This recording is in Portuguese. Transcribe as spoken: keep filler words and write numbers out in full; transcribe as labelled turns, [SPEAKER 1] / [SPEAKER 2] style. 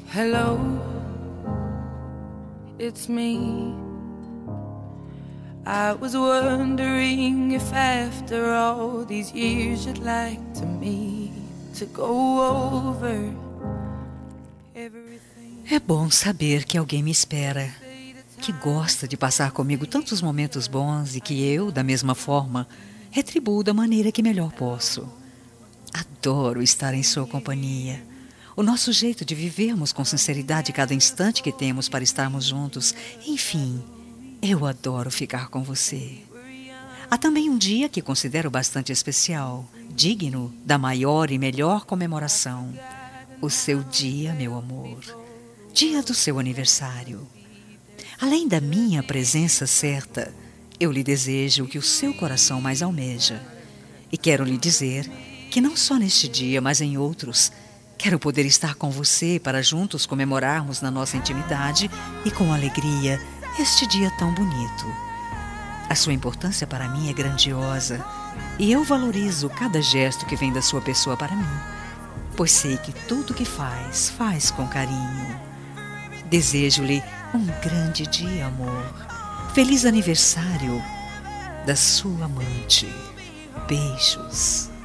[SPEAKER 1] Hello, it's me. I was wondering if after all these years you'd like to me to go over everything.
[SPEAKER 2] É bom saber que alguém me espera, que gosta de passar comigo tantos momentos bons e que eu, da mesma forma, retribuo da maneira que melhor posso. Adoro estar em sua companhia. O nosso jeito de vivermos com sinceridade cada instante que temos para estarmos juntos. Enfim, eu adoro ficar com você. Há também um dia que considero bastante especial, digno da maior e melhor comemoração. O seu dia, meu amor. Dia do seu aniversário. Além da minha presença certa, eu lhe desejo o que o seu coração mais almeja. E quero lhe dizer que não só neste dia, mas em outros, quero poder estar com você para juntos comemorarmos na nossa intimidade e com alegria este dia tão bonito. A sua importância para mim é grandiosa e eu valorizo cada gesto que vem da sua pessoa para mim, pois sei que tudo que faz, faz com carinho. Desejo-lhe um grande dia, amor. Feliz aniversário da sua amante. Beijos.